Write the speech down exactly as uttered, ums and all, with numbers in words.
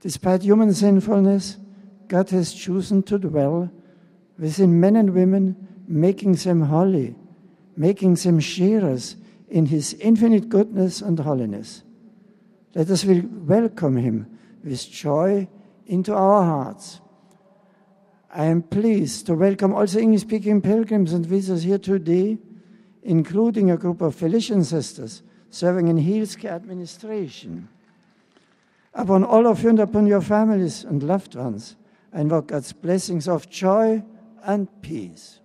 Despite human sinfulness, God has chosen to dwell within men and women, making them holy, making them sharers in his infinite goodness and holiness. Let us welcome him with joy into our hearts. I am pleased to welcome also English-speaking pilgrims and visitors here today, including a group of Felician sisters serving in Healthcare administration. Upon all of you and upon your families and loved ones, I invoke God's blessings of joy and peace.